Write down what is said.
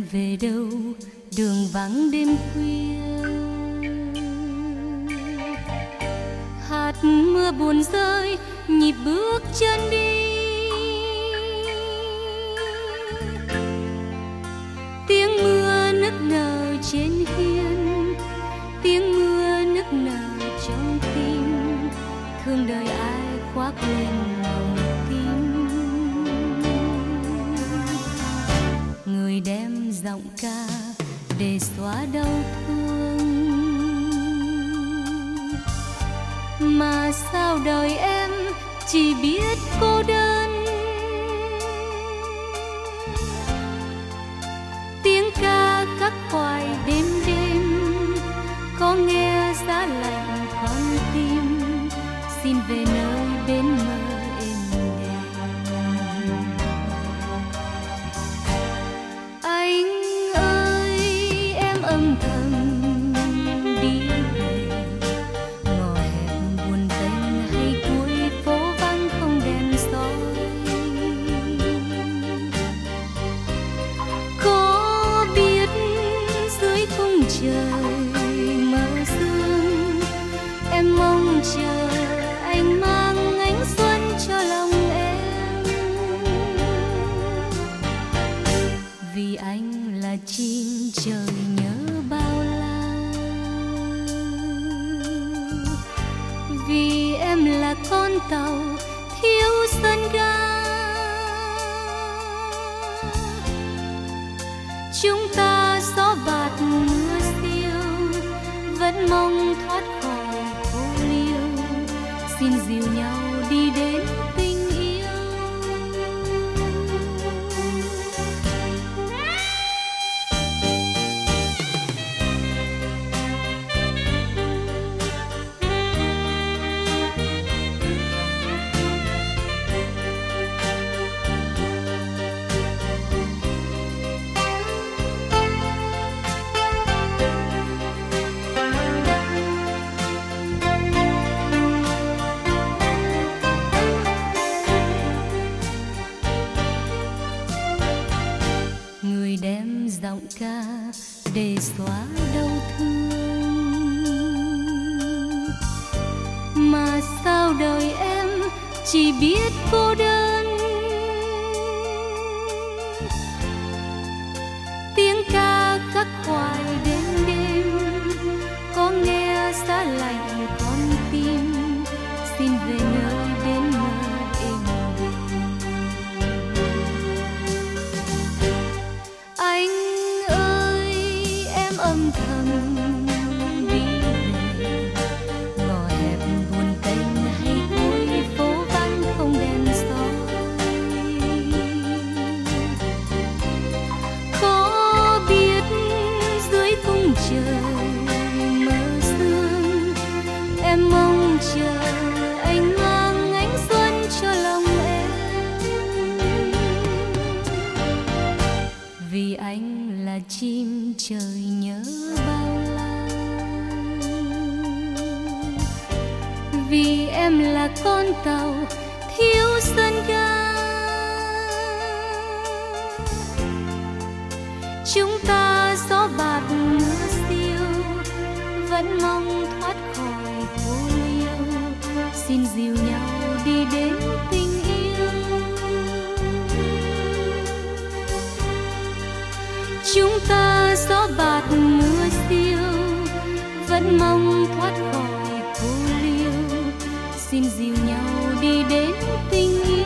về đâu đường vắng đêm khuya. Hạt mưa buồn rơi nhịp bước chân đi, tiếng mưa nức nở trên hiên, tiếng mưa nức nở trong tim, thương đời ai khoác lên lòng tim. Người đem giọng ca để xóa đau thương, mà sao đời em chỉ biết cô đơn. Tiếng ca khắc khoải đêm đêm, có nghe giá lạnh con tim, xin về nơi bên mơ êm đềm. Anh ơi em âm thầm đi về, ngõ hẹp buồn tênh hay cuối phố vắng không đèn soi. Có biết dưới khung trời mơ sương, em mong chờ anh mang ánh xuân cho lòng em. Vì anh là chim trời nhớ bao la, vì em là con tàu thiếu sân ga. Chúng ta gió bạt mưa siêu, vẫn mong thoát khỏi cô liêu, xin dìu nhau đi đến tình yêu. Người đem giọng ca để xóa đau thương, mà sao đời em chỉ biết cô đơn. Tiếng ca khắc khoải đêm đêm, có nghe giá lạnh con tim, xin về nơi bên mơ êm đềm. Anh ơi em âm thầm đi về, ngõ hẹp buồn tênh hay cuối phố vắng không đèn soi. Có biết dưới khung trời mơ sương, em mong chờ anh mang ánh xuân cho lòng em. Vì anh là chim trời nhớ bao la, vì em là con tàu thiếu sân ga. Chúng ta gió bạt mưa siêu, vẫn mong thoát khỏi cô liêu, xin dìu nhau đi đến tình yêu. Chúng ta gió bạt mưa siêu, vẫn mong thoát khỏi cô liêu, xin dìu nhau đi đến tình yêu.